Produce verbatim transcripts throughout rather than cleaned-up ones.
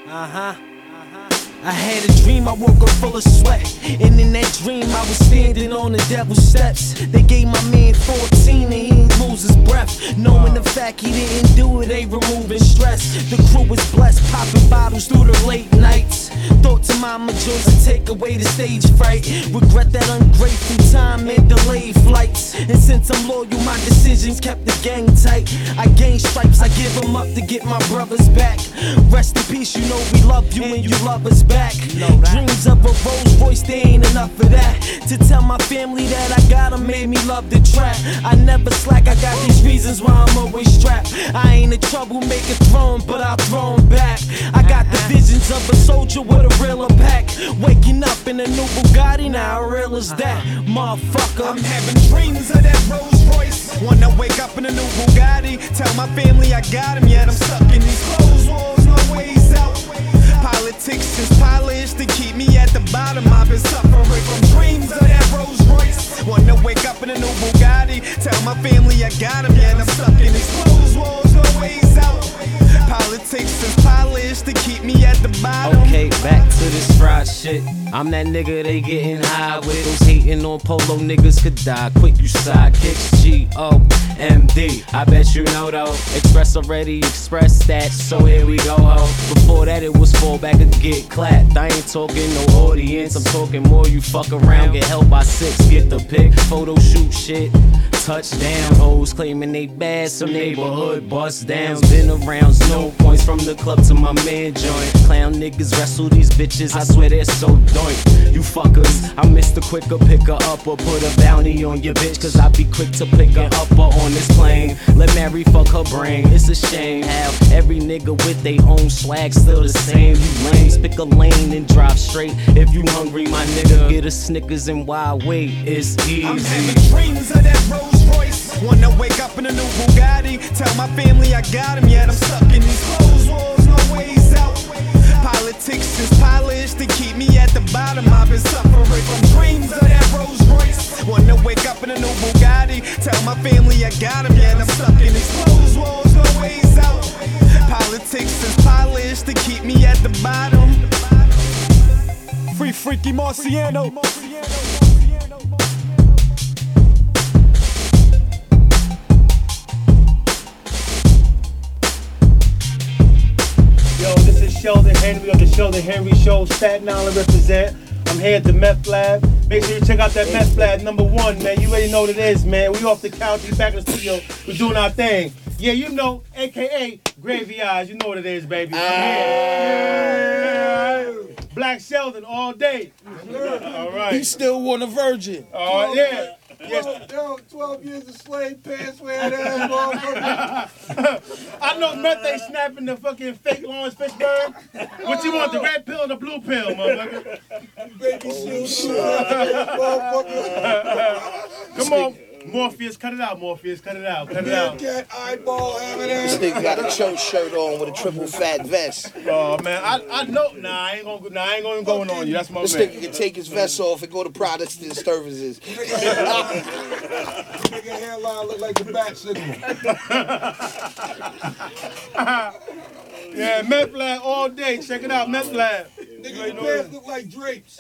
Uh-huh. I had a dream, I woke up full of sweat. And in that dream, I was standing on the devil's steps. They gave my man fourteen and he didn't lose his breath. Knowing the fact he didn't do it, they removing stress. The crew was blessed, popping bottles through the late nights. Thought to mama joys to take away the stage fright. Regret that ungrateful time and delayed flights. And since I'm loyal, my decisions kept the gang tight. I gained stripes, I give them up to get my brothers back. Rest in peace, you know we love you and you love us back. Dreams of a Rolls Royce, they ain't enough of that. To tell my family that I got them made me love the trap. I never slack, I got these reasons why I'm always strapped. I ain't a troublemaker throwing, but I'll throw 'em back. I got the visions of a soldier with a realer pack. Waking up in a new Bugatti, now how real is that? Motherfucker, I'm having dreams of that Rolls Royce. Wanna wake up in a new Bugatti. Tell my family I got him, yet I'm stuck in these closed walls, no ways out. Politics is polished to keep me at the bottom. I've been suffering from dreams of that Rolls Royce. Wanna wake up in a new Bugatti. Tell my family I got him, yet I'm stuck in these closed walls, no ways out. Politics is polished to keep me at the bottom. Okay, back to this fried shit. I'm that nigga they getting high with. Those hating on polo niggas could die quick, you sidekicks. G O M D, I bet you know though. Express already expressed that, so here we go ho. Before that it was fall back and get clapped. I ain't talking no audience, I'm talking more you fuck around, get held by six, get the pic, photo shoot shit. Touchdown, hoes claiming they bad, some neighborhood bust downs. Been around, no points from the club to my man joint. Clown niggas wrestle these bitches, I swear they're so doink. You fuckers, I miss the quicker pick her up or put a bounty on your bitch, cause I be quick to pick her up or on this plane. Let Mary fuck her brain, it's a shame how every nigga with they own swag still the same. You lames, pick a lane and drive straight. If you hungry, my nigga, get a Snickers and wild wait, it's easy. I'm having dreams of that Rolls Royce. Wanna wake up in a new Bugatti. Tell my family I got him, yet I'm stuck in these closed walls, no ways out. Politics is polished to keep me at the bottom. I've been suffering from dreams of that Rolls Royce. Wanna wake up in a new Bugatti. Tell my family I got him, yet I'm stuck in these closed walls, no ways out. Politics is polished to keep me at the bottom. Free Freaky Marciano. Yo, this is Sheldon Henry of the Sheldon Henry Show, Staten Island represent. I'm here at the Meth Lab. Make sure you check out that Meth Lab number one, man. You already know what it is, man. We off the couch, we back in the studio, we doing our thing. Yeah, you know, A K A Gravy Eyes. You know what it is, baby. I'm here. Black Sheldon all day. All right. He still want a virgin. Oh, yeah. Yes. twelve, twelve years of slave pants wearing ass motherfucker. I know Meth ain't snapping the fucking fake Lawrence Fishburne. What you want, the red pill or the blue pill, motherfucker? Baby shoes, motherfucker. Come on. Morpheus, cut it out, Morpheus, cut it out, cut it out. Cat eyeball having This ass. nigga got a church shirt on with a triple fat vest. Oh man, I I know. Nah, I ain't gonna. Nah, I ain't gonna going on you. That's my This man. nigga can take his vest off and go to Protestant services. Nigga hairline look like the bat signal. Yeah, Meth Lab all day. Check it out, Meth Lab. Nigga pants look like drapes.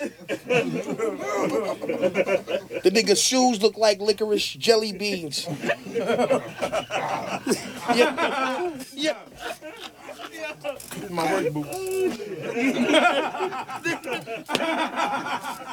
The nigga's shoes look like licorice jelly beans. Yeah. Yeah. My work boots.